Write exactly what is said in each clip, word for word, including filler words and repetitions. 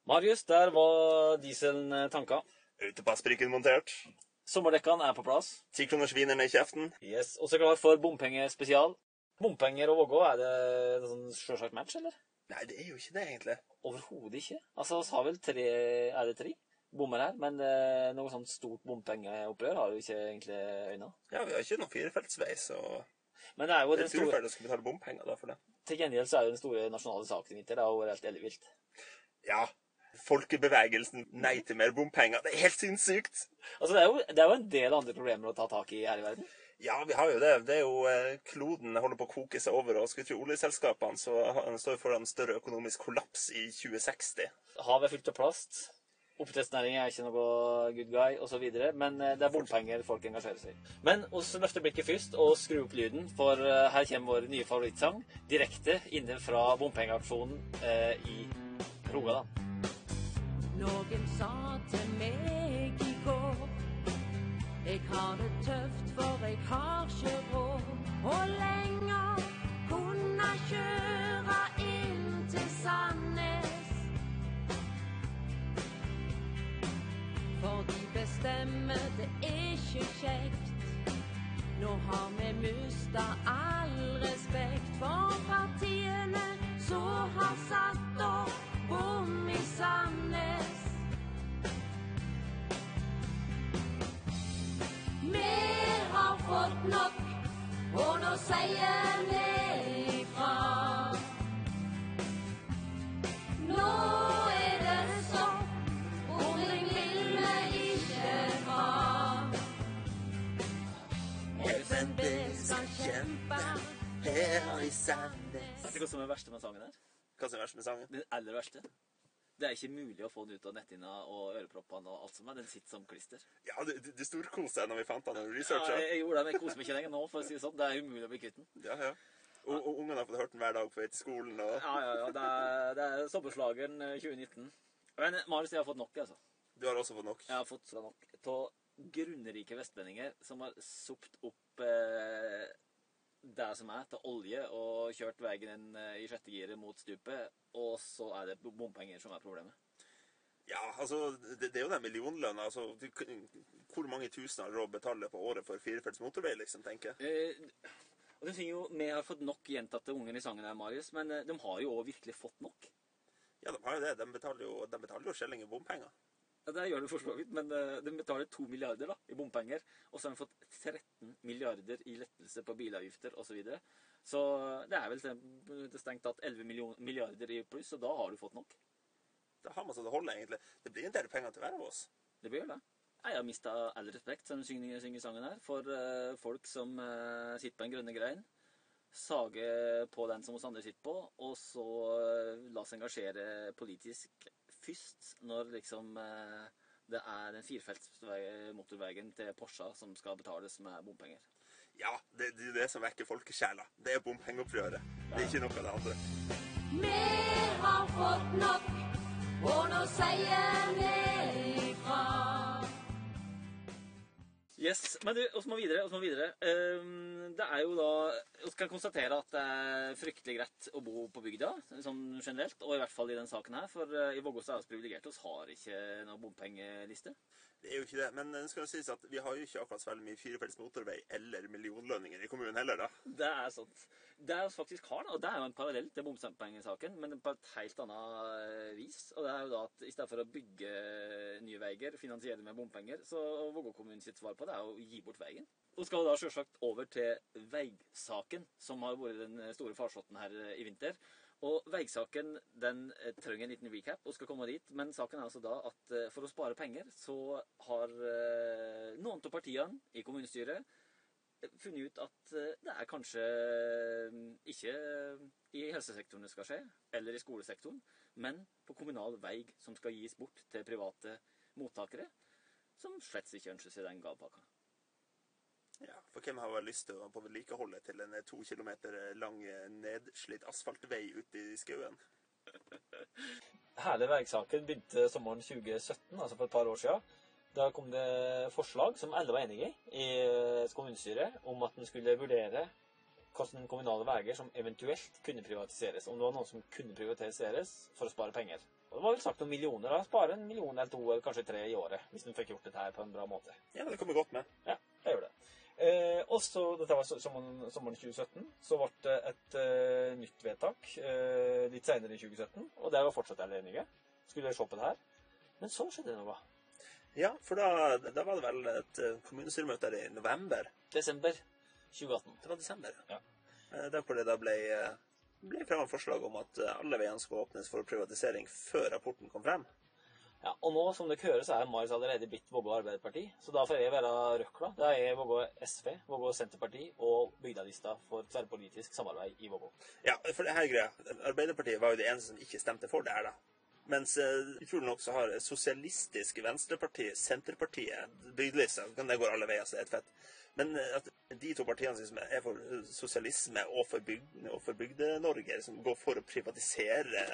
Marius, der var dieselen tanka. Autopassbrikken montert. Sommerdekkene er på plass. ti kroners vinerne i kjeften. Yes, også klar for bompengespesial. Bompenger og Vågå, er det en sånn selvsagt match, eller? Nei, det er jo ikke det, egentlig. Overhodet ikke. Altså, vi har vel tre, er det tre bommer her, men eh, noe sånt stort bompengeopprør har vi ikke egentlig øyne. Ja, vi har ikke noen firefeltsvei, så... Men det er jo det den tror store... jeg skal betale bompenger da for det. Til gjengjeld så er jo den store nasjonale saken i det, det er jo helt ellevilt. Ja, folkebevegelsen nei til mer bompenger, det er helt sinnssykt. Altså, det er, jo, det er jo en del andre problemer å ta tak i her i verden. Ja, vi har jo det. Det er jo eh, kloden holder på å koke seg over, og skulle tro oljeselskapene så han står foran større økonomisk kollaps i tjue seksti. Havet er fylt av plast. Oppdrettsnæringen er ikke noe good guy, og så videre, men eh, det er bompenger folk engasjerer seg i. Men oss løfter blikket først og skru opp lyden, for eh, her kommer vår nye favorittsang, direkte inne fra bompengeaksjonen eh, i Rogaland. Noen sa til meg i går, jeg har det tøft for jeg har ikke råd, og lenger kunne kjøre inn til Sandnes. For de bestemmer det er ikke kjekt, nå har vi mistet all respekt for partiene så har satt opp bom i Sandnes. Vi har fått nok, og nå sier vi ifra. Nå er det stopp, bomring vil vi ikke ha. F N B skal kjempe her i Sandnes. Vet du hva som er verste med sangen her? Hva som er verst med sangen? Den aller verste. Det er ikke mulig å få den ut av netthinna og øreproppene og alt som er. Den sitter som klister. Ja, du, du, du storkoste deg når vi fant den og researchet. Ja, jeg, jeg gjorde det, men jeg koser meg ikke lenger nå, for å si det sånn. Det er umulig å bli kvitt den. Ja, ja. Og, og ungene har fått hørt den hver dag på vei til skolen. Og... Ja, ja, ja. Det er, det er sommerslageren tjue nitten. Men Marius, jeg har fått nok, altså. Du har også fått nok? Jeg har fått nok til grunnrike vestlendinger som har sopt opp eh, det som er til olje og kjørt veien i sjette giret mot stupet, og så er det bompenger som er problemet. Ja, altså, det, det er jo den millionlønna, altså, du, hvor mange tusen har råd betaler på året for firefelts motorvei, liksom, tenker jeg? Eh, og det synes jo, vi har fått nok gjentatte unger i sangen her, Marius, men eh, de har jo også virkelig fått nok. Ja, de har jo det, de betaler jo, de betaler jo skjelling i bompenger. Ja, det gjør det for så vidt, men uh, de betaler to milliarder da, i bompenger, og så har de fått tretten milliarder i lettelse på bilavgifter og så videre. Så det er vel det stengt tatt elleve milliarder i pluss, og da har du fått nok. Da har man så det holder egentlig. Det blir en del penger til hver av oss. Det blir det. Jeg har mistet all respekt, som synger, synger sangen her, for uh, folk som uh, sitter på en grønne grein, sage på den som hos andre sitter på, og så uh, la seg engasjere politisk først, når liksom eh, det er den firefelts motorveien til Porsche som skal betales med bompenger. Ja, det, det er det som vekker folkesjela. Det er bompengeopprøret. Det er ikke noe av det andre. Vi har fått nok, og nå sier vi ifra. Yes, men du, oss må videre, oss må videre. Um, det er jo da, vi kan konstatere at det er fryktelig greit å bo på bygda, sånn generelt, og i hvert fall i den saken her, for uh, i Vågås er vi privilegert, oss har ikke noen bompengeliste. Det er jo ikke det, men det skal jo sies at vi har jo ikke akkurat så veldig mye firefelts motorvei eller millionlønninger i kommunen heller da. Det er sant. Det er faktisk har, og det er jo en parallell til bompengesaken, men på et helt annet vis. Og det er jo da at i stedet for å bygge nye veier, finansiere med bompenger, så Vågå kommunen sitt svar på det er å gi bort veien. Og skal da selvsagt over til veisaken, som har vært den store farsotten her i vinter. Og veisaken, den trenger en liten recap og skal komme dit, men saken er altså da at for å spare penger så har noen av partiene i kommunestyret funnet ut at det er kanskje ikke i helsesektoren det skal skje, eller i skolesektoren, men på kommunal vei som skal gis bort til private mottakere, som slett ikke ønsker seg den gavpakka. Ja, for hvem har vel lyst til å på vedlikeholdet til en to kilometer lang nedslitt asfaltvei ute i skauen? Hele veisaken begynte sommeren tjue sytten, altså for et par år siden. Da kom det forslag som alle var enige i i kommunestyret om at den skulle vurdere hvilke kommunale veier som eventuelt kunne privatiseres, om det var noen som kunne privatiseres for å spare penger. Det var vel sagt noen millioner, da. Spare en million eller to, eller kanskje tre i året, hvis den fikk gjort dette her på en bra måte. Ja, men det kommer godt med. Ja, det gjør det. Eh, og så, dette var sommeren, sommeren tjue sytten, så ble det et eh, nytt vedtak eh, litt senere i tjue sytten, og der var fortsatt alle enige. Skulle jeg se på det her. Men så skjedde det noe. Ja, for da, da var det vel et kommunestyremøte i november. Desember tjue atten. Det var desember, ja. Eh, der hvor det da ble, ble frem forslag om at alle veiene skulle åpnes for privatisering før rapporten kom frem. Ja, og nå, som det hører, så er Marius allerede blitt Vågå Arbeiderparti, så da får jeg være Røkla. Da er jeg Vågå S V, Vågå Senterparti og bygdalista for tverrpolitisk samarbeid i Vågå. Ja, for det her greia, Arbeiderpartiet var jo det eneste som ikke stemte for det her da. Mens utrolig nok så har Sosialistisk Venstreparti, Senterpartiet, bygdelista, det går alle veier, så det er et fett. Men at de to partiene som er for sosialisme og for, bygd, og for Bygde-Norge, som går for å privatisere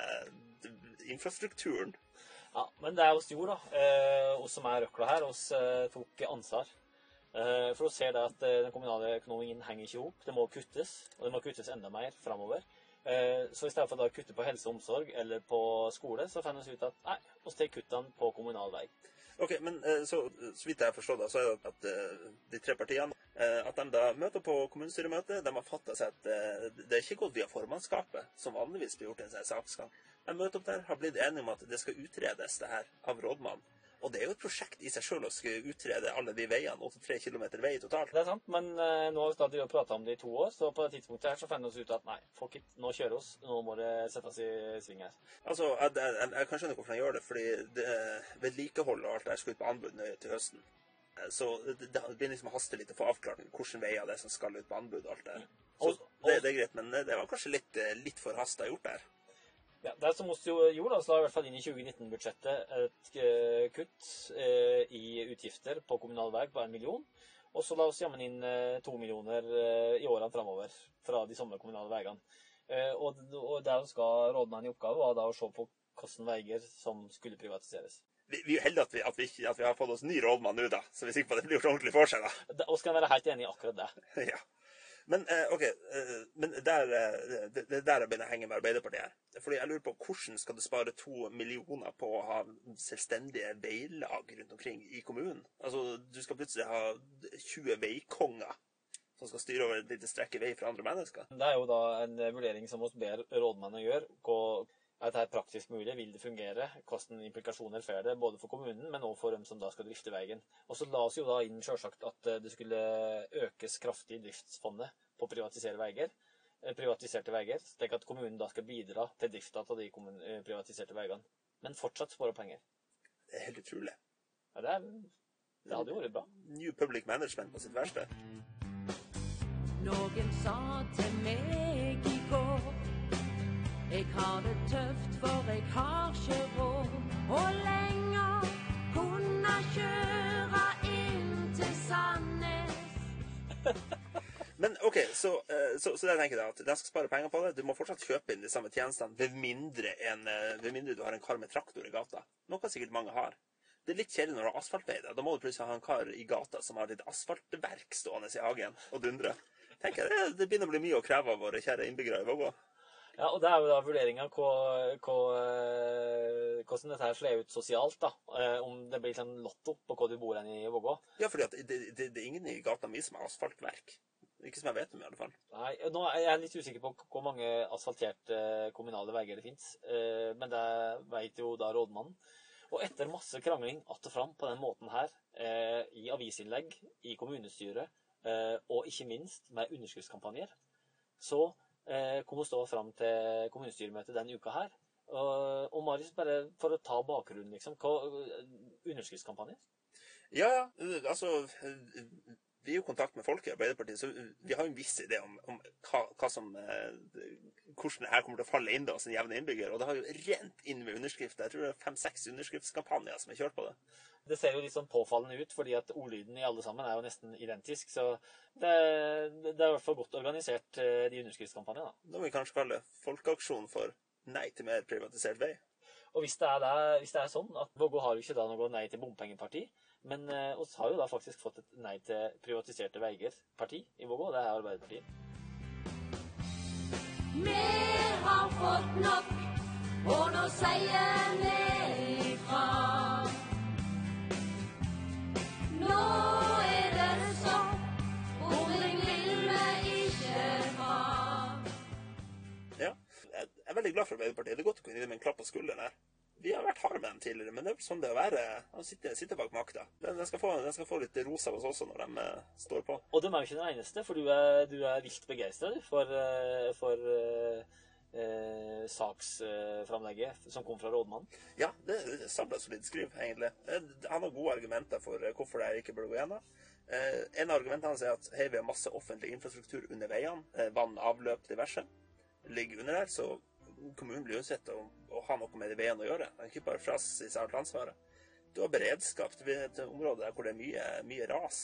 infrastrukturen. Ja, men det er oss gjorde da, eh, oss som er Røkla her, oss eh, tok ansvar. Eh, for å se det at eh, den kommunale økonomien henger ikke ihop, det må kuttes, og det må kuttes enda mer fremover. Eh, så i stedet for da å kutte på helse og omsorg eller på skole, så fann vi ut at nei, oss tar kuttene på kommunal vei. Ok, men så, så vidt jeg forstår da, så er det at de tre partiene, at de da møter på kommunestyremøte, de har fattet seg at det er ikke gått via formannskapet, som vanligvis blir gjort i en sånn saksgang. De møter opp der, har blitt enige om at det skal utredes det her av rådmannen. Og det er jo et prosjekt i seg selv å skulle utrede alle de veiene, åttitre kilometer vei totalt. Det er sant, men uh, nå har vi stadig pratet om det i to år, så på det tidspunktet her så fann vi oss ut at nei, folk it, nå kjører oss, nå må det settes i sving her. Altså, jeg, jeg, jeg kan skjønne hvorfor jeg gjør det, fordi det, vedlikehold og alt det her skal ut på anbud til høsten. Så det, det begynner liksom å haste litt å få avklart hvilke veier det er som skal ut på anbud og alt det her. Så det, det er greit, men det var kanskje litt, litt for hastet gjort der. Ja, det som vi gjorde, så la vi i hvert fall inn i tjue nitten-budsjettet et uh, kutt uh, i utgifter på kommunal vei på en million, og så la oss jammen inn uh, to millioner uh, i årene fremover fra de samme kommunale veiene. Uh, og, og der skal rådmannen i oppgave var da å se på hvilke veier som skulle privatiseres. Vi, vi er heldige at vi, at, vi, at vi har fått oss ny rådmann nå da, så vi er sikre på at det blir gjort ordentlig for seg da. Da og skal være helt enig i akkurat det. Ja. Men, eh, ok, eh, men der, eh, det, det der jeg begynner å henge med Arbeiderpartiet her. Fordi jeg lurer på, hvordan skal du spare to millioner på å ha selvstendige veilag rundt omkring i kommunen? Altså, du skal plutselig ha tjue veikonger som skal styre over et lite strekke vei for andre mennesker. Det er jo da en vurdering som vi ber rådmannen gjøre. Hvor er dette praktisk mulig? Vil det fungere? Hvilke implikasjoner får det, både for kommunen, men også for dem som da skal drifte veien? Og så la oss jo da inn selvsagt at det skulle økes kraftig driftsfondet på å privatisere veier, privatiserte veier, slik at kommunen da skal bidra til drifta av de privatiserte veiene. Men fortsatt spare penger. Det er helt utrolig. Ja, det, er, det hadde jo vært bra. New public management på sitt verste. Noen sa til meg i går, jeg har det tøft for jeg har ikke råd, og lenger kunne kjøre inn til Sandnes. Men ok, så, så, så jeg tenker da at de skal spare penger på det. Du må fortsatt kjøpe inn de samme tjenestene ved mindre, en, ved mindre du har en kar med traktor i gata. Noe sikkert mange har. Det er litt kjedelig når du har asfaltvei da. Da må du plutselig ha en kar i gata som har litt asfaltverk stående i hagen og dundre. Tenker jeg, det, det begynner å bli mye å kreve av våre kjære innbyggere i Vågå. Ja, og det er jo da vurderingen hvordan dette her slår ut sosialt da, om det blir sånn lotto på hva du bor enn i Vågå. Ja, fordi at det, det, det er ingen i gata mi som har asfaltverk. Ikke som jeg vet om i alle fall. Nei, nå er jeg litt usikker på hvor mange asfalterte kommunale veier det finnes, men det vet jo da rådmannen. Og etter masse krangling att og fram på den måten her, i avisinnlegg, i kommunestyret, og ikke minst med underskriftskampanjer, så Eh, kom å stå frem til kommunestyremøtet denne uka her. Og, og Marius, bare for å ta bakgrunnen, liksom, hva, underskriftskampanje? Ja, ja, altså, vi er jo i kontakt med folk i Arbeiderpartiet, så vi har jo en viss idé om, om hva, hva som, hvordan det her kommer til å falle inn da, som jevne innbygger, og det har jo rent inn med underskrifter. Jeg tror det er fem-seks underskriftskampanjer som er kjørt på det. Det ser jo litt sånn påfallende ut, fordi at ordlyden i alle sammen er jo nesten identisk, så det, det er i hvert fall godt organisert, de underskriftskampanjene da. Da må vi kanskje kalle folkeaksjon for nei til mer privatisert vei. Og hvis det er, det, hvis det er sånn at Vågå har jo ikke da noe nei til bompengeparti, men eh, oss har jo da faktisk fått et nei til privatiserte veier parti i Vågå, det er Arbeiderpartiet. Vi har fått nok, og nå sier vi ifra. Nå er det stopp, bomring vil vi ikke ha. Ja, jeg er veldig glad for Arbeiderpartiet. Det er godt å kunne gi dem en klapp på skulderen her. Vi har vært harde med dem tidligere, men det er sånn det å være. Han sitter, sitter bak makta. Den skal, få, den skal få litt ros av oss også når de uh, står på. Og de er jo ikke den eneste, for du er, du er vilt begeistret for, uh, for uh, uh, saksframlegget som kom fra rådmannen. Ja, det er samlet solid skriv, egentlig. Han har gode argumenter for hvorfor det ikke burde gå gjennom. Uh, en av argumentene hans er at hei, vi har masse offentlig infrastruktur under veiene, uh, vann, avløp, diverse, ligger under der, så kommunen blir uansett å, å ha noe med de veiene å gjøre. Det er ikke bare frasis av alt ansvaret. Du har beredskap til et område der hvor det er mye, mye ras.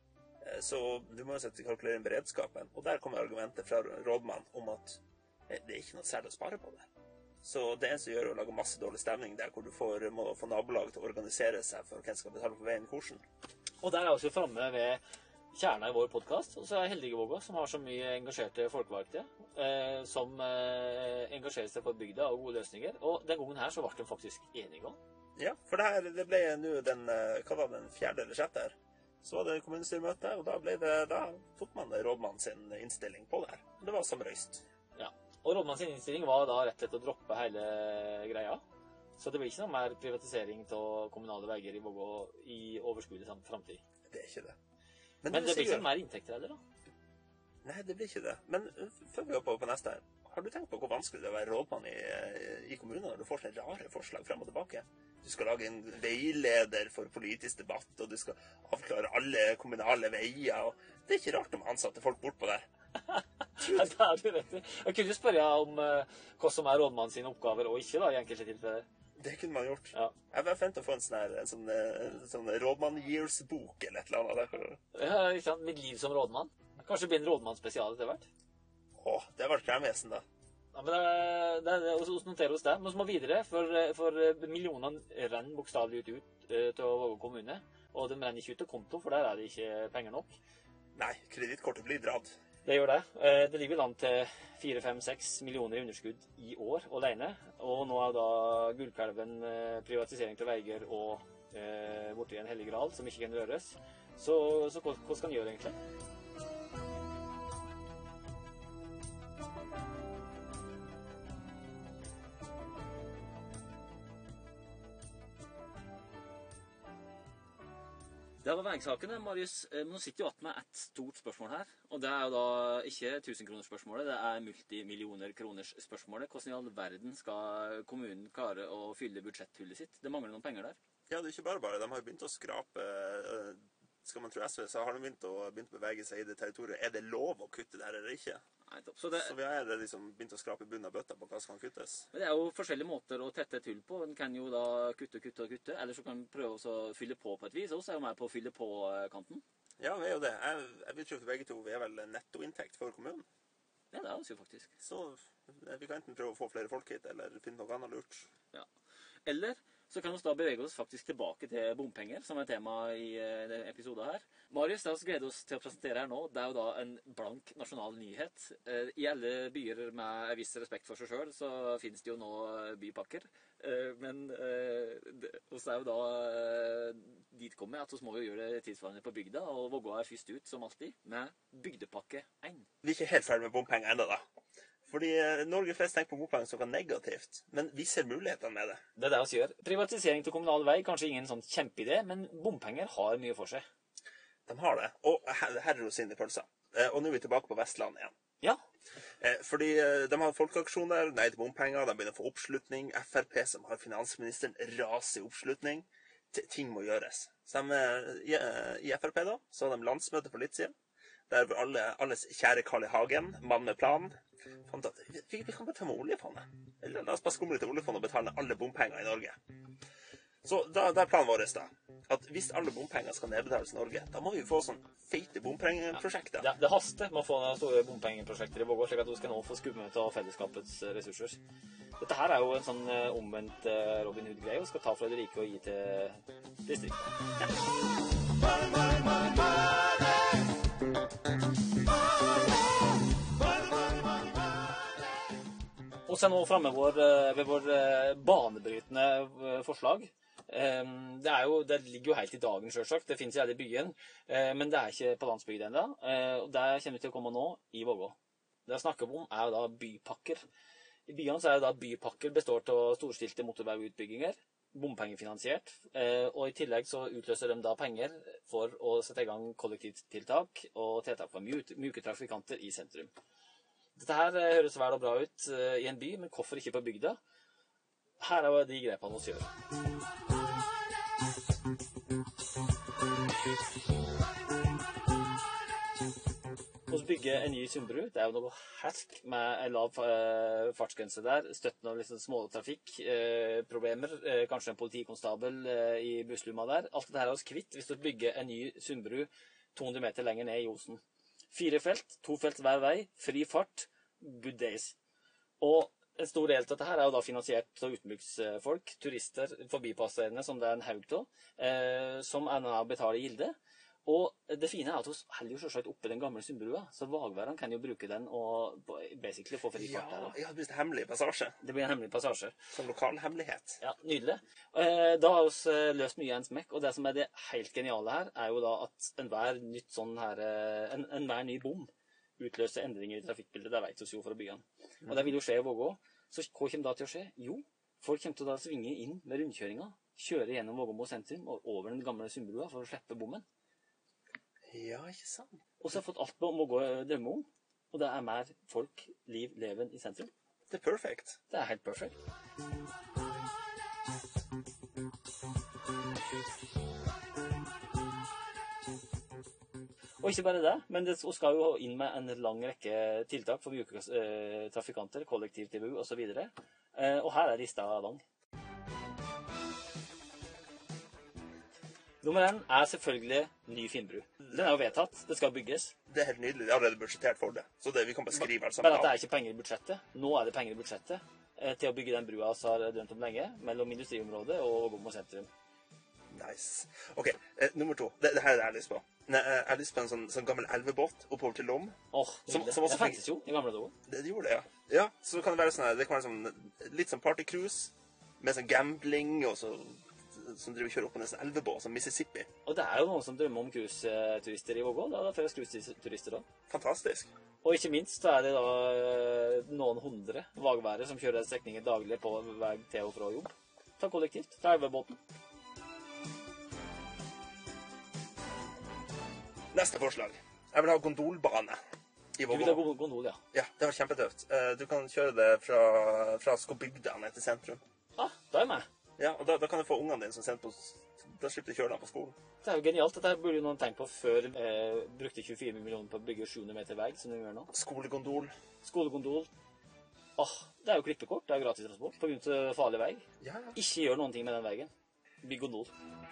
Så du må uansett kalkulere inn beredskapen. Og der kommer argumentet fra rådmannen om at det er ikke noe særlig å spare på det. Så det eneste gjør er å lage masse dårlig stemning der hvor du får, må få nabolag til å organisere seg for hvem skal betale for veien hvordan. Og der er jeg også framme ved kjerna i vår podcast, og så er Heldigevåga, som har så mye engasjerte folkevalgte, eh, som eh, engasjerer seg for bygda og gode løsninger. Og den gangen her så ble de faktisk enige om. Ja, for det her, det ble nå den, hva var den fjerde eller sjette her? Så var det kommunestyremøte, og da, ble det, da tok man rådmannen sin innstilling på det her. Det var samrøyst. Ja, og rådmannen sin innstilling var da rett og slett å droppe hele greia. Så det blir ikke noe mer privatisering av kommunale veier i Vågå i overskuelig fremtid. Det er ikke det. Men, Men det blir ikke mer inntekter heller, da? Nei, det blir ikke det. Men før vi hopper på neste her, har du tenkt på hvor vanskelig det er å være rådmann i, i kommunen når du får sånne rare forslag frem og tilbake? Du skal lage en veileder for politisk debatt, og du skal avklare alle kommunale veier, og det er ikke rart om ansatte folk bortpå der. Ja, det er du rett i. Jeg kunne spørre om uh, hva som er rådmannen sine oppgaver og ikke, da, i enkelte tilfeller. Det kunne man gjort. Ja. Jeg var forventet å få en sånn, her, en sånn, en sånn rådmann-years-bok eller et eller annet der. Ja, ikke sant? Mitt liv som rådmann. Kanskje bli en rådmann-spesial etter hvert. Åh, det var kremvesen da. Ja, men det, det, det oss noterer oss det. Nå må vi videre, for, for millionene renner bokstavelig ut, ut til Vågå kommune. Og de renner ikke ut til konto, for der er det ikke penger nok. Nei, kredittkortet blir dratt. Det gjør det. Det ligger an til fire, fem, seks millioner i underskudd i år alene. Og nå er da gullkalven privatisering til veier og eh, borti en hellig gral som ikke kan røres. Så, så hva, hva skal han gjøre egentlig? Det var veisakene, Marius. Nå sitter jo igjen med et stort spørsmål her. Og det er jo da ikke tusen-kronersspørsmålet, det er multimillioner kroners spørsmålet. Hvordan i all verden skal kommunen klare å fylle budsjetthullet sitt? Det mangler noen penger der. Ja, det er ikke bare bare. De har jo begynt å skrape, skal man tro S V, så har de begynt å, begynt å bevege seg i det territoriet. Er det lov å kutte der eller ikke? Nei, topp. Så, det, så vi har liksom begynt å skrape bunnen av bøtta på hva som kan kuttes. Men det er jo forskjellige måter å tette et hull på. En kan jo da kutte, kutte og kutte, eller så kan en prøve å fylle på på et vis. Også er jo med på å fylle på kanten. Ja, vi er jo det. Jeg, jeg vil tro for begge to, vi er vel nettoinntekt for kommunen. Ja, det er oss jo faktisk. Så vi kan enten prøve å få flere folk hit, eller finne noe annet lurt. Ja. Eller så kan vi da bevege oss faktisk tilbake til bompenger, som er tema i denne episoden her. Marius, det vi gleder oss til å presentere her nå, det er jo da en blank nasjonal nyhet. I alle byer med en viss respekt for seg selv, så finnes det jo nå bypakker. Men vi er jo da dit kommet at vi må jo gjøre det tilsvarende på bygda, og Vågå er først ut, som alltid, med bygdepakke én. Vi er ikke helt ferdig med bompenger enda da. Fordi Norge flest tenker på bompenger som kan negativt, men vi ser mulighetene med det. Det er det vi gjør. Privatisering til kommunal vei, kanskje ingen sånn kjempeidé, men bompenger har mye for seg. De har det, og her, her er rosin i pølsa. Og nå er vi tilbake på Vestlandet igjen. Ja. Fordi de har folkeaksjon der, nei til bompenger, de begynner å få oppslutning. F R P, som har finansministeren, raser i oppslutning. Ting må gjøres. Så de, i, i F R P da, så har de landsmøte for litt siden, der alle, alles kjære Carl I. Hagen, mann med plan, fant at vi, vi kan bare ta med oljefondet. Eller la oss bare skumle til oljefondet og betale alle bompenger i Norge. Så da, da er planen vår da, at hvis alle bompenger skal nedbetales i Norge, da må vi få sånn feite bompengeprosjekter. Ja, det, det haster med å få store bompengeprosjekter i Vågå, slik at vi skal nå få skumme til fellesskapets ressurser. Dette her er jo en sånn omvendt Robin Hood-greie, vi skal ta fra det rike og gi til distriktet. Ja. Money, money, money, money. Og så er nå fremme vår, eh, ved vår eh, banebrytende eh, forslag. Eh, det, er jo, det ligger jo helt i dagen, selvsagt. Det finnes jo her i byen, eh, men det er ikke på landsbygd ennå. Eh, og det kommer vi til å komme nå i Vågå. Det jeg snakker om, er jo da bypakker. I byene så er det da bypakker består av storstilte motorveiutbygginger, bompengefinansiert, eh, og i tillegg så utløser de da penger for å sette i gang kollektivtiltak og tiltak for mjuke, mjuke trafikanter i sentrum. Dette her eh, høres vel og bra ut eh, i en by, men hvorfor ikke på bygda? Her er jo de grepene vi gjør. Vi bygger en ny Sundbru. Det er jo noe hersk med en lav eh, fartsgrense der, støtt noen liksom små trafikkproblemer, eh, eh, kanskje en politikonstabel eh, i busslomma der. Alt dette her er oss kvitt hvis du bygger en ny Sundbru to hundre meter lenger ned i Osen. Fire felt, to felt hver vei, fri fart, good days. Og en stor del av dette her er jo da finansiert av utenbygdsfolk, turister, forbipasserende, som det er en haug av, eh, som er nå betaler gilde. Og det fine er at vi holder jo selvsagt oppe den gamle Sundbrua, så vagværene kan jo bruke den og basically få fri fart der. Ja, det blir en hemmelig passasje. Det blir en hemmelig passasje. Som lokal hemmelighet. Ja, nydelig. Eh, da har vi løst mye en smekk, og det som er det helt geniale her, er jo da at enhver nytt sånn her, en, enhver ny bom utløser endringer i trafikkbildet. Det vet vi jo for å bygge den. Og det vil jo skje i Vågå. Så hva kommer da til å skje? Jo, folk kommer til å da svinge inn med rundkjøringa, kjøre gjennom Vågåmo sentrum og over den gamle Sundbrua for å slippe bommen. Ja, ikke sant. Og så har jeg fått alt på Vågå drømme om, og det er mer folk, liv, leven i sentrum. Det er perfekt. Det er helt perfekt. Og ikke bare det, men det skal jo inn med en lang rekke tiltak for mjuke eh, trafikanter, kollektivtilbud og så videre. Eh, og her er lista lang. Nummer én er selvfølgelig ny Finnbru. Den er jo vedtatt. Det skal bygges. Det er helt nydelig. Det er allerede budsjettert for det. Så det, vi kan bare skrive alt sammen. Bare at det er ikke penger i budsjettet. Nå er det penger i budsjettet eh, til å bygge den brua som har drømt om lenge, mellom industriområdet og Vågåmo sentrum. Nice. Ok, eh, nummer to. Det, det her er jeg lyst på. Nei, jeg har lyst på en sånn, sånn gammel elvebåt oppover til Lom. Åh, som, det, som det fantes jo i gamle dager. Det, det gjorde det, ja. Ja, så kan det være sånn, det kan være sånn, litt sånn partycruise, med sånn gambling, og så som driver og kjører opp på en sånn elvebåt, som Mississippi. Og det er jo noen som drømmer om cruise-turister i Vågå. Det er da flere cruise-turister da. Fantastisk. Og ikke minst så er det da noen hundre vagvære som kjører strekninger daglig på vei til og fra jobb. Ta kollektivt, fra elvebåten. Neste forslag. Jeg vil ha gondolbane i Vågå. Du vil ha gondol, ja. Ja, det var kjempetøft. Du kan kjøre det fra, fra Skobygda ned til sentrum. Ah, da er jeg med. Ja, og da, da kan du få ungene dine som sendt på, da slipper du kjøre dem på skolen. Det er jo genialt. Dette burde jo noen tenke på før eh, brukte tjuefire millioner på å bygge sju hundre meter vei, som de gjør nå. Skolegondol. Skolegondol. Åh, det er jo klippekort, det er jo gratis transport, på grunn av farlig vei. Ja, ja. Ikke gjør noen ting med den veien. Bygg gondol.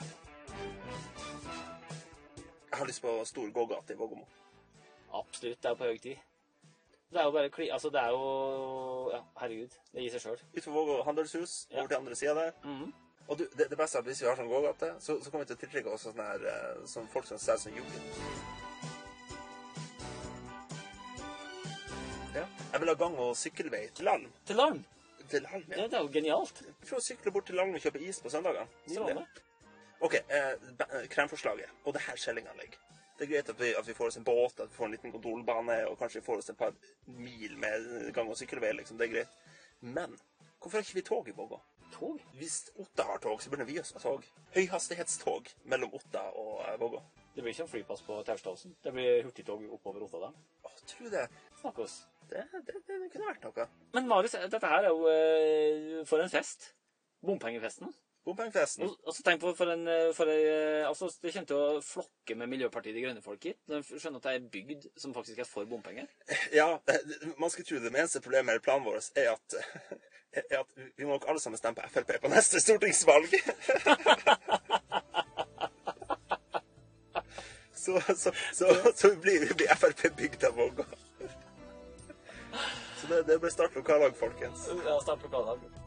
Jeg har lyst på stor gågate i Vågåmo. Absolutt, det er på høy tid. Det er jo bare, kli, altså det er jo, ja, herregud, det gir seg selv. Ut for Vågå handelshus, Ja. over til andre siden der. Mhm. Og du, det, det beste er at hvis vi har sånn gågate, så, så kommer vi til å tiltrekke oss sånne her, eh, sånn folk som ser som jubel. Ja. Jeg vil ha gang- og sykkelvei til Larm. Til Larm. Til Larm, Det, ja. det er jo genialt. For å sykle bort til Larm og kjøpe is på søndagen. Strålende. Ok, eh, ba- eh, kremforslaget. Og det her skjellinganlegg. Det er greit at vi, at vi får oss en båt, at vi får en liten gondolbane, og kanskje vi får oss et par mil med gang- og sykkelvei, liksom. Det er greit. Men hvorfor har ikke vi tog i Vågå? Tog? Hvis Otta har tog, så burde vi også ha tog. Høyhastighetstog mellom Otta og eh, Vågå. Det blir ikke en flypass på Taustadåsen. Det blir hurtigtog oppover Otta da. Åh, tror det. Snakk oss. Det, det, det kunne vært noe. Men Marius, dette her er jo eh, for en fest. Bompengefesten. Bompengefesten. Og, og så tenk på for en, for en altså, det kommer til å flokke med Miljøpartiet De Grønne folk hit. De skjønner at det er bygd som faktisk er for bompenger. Ja, man skal tro det. Det eneste problemet med planen vår er at, er at vi må nok alle sammen stemme på F R P på neste stortingsvalg. så, så, så, så blir, blir F R P bygd av Vågå. Så det, det blir start lokallag, folkens. Ja, start lokallag.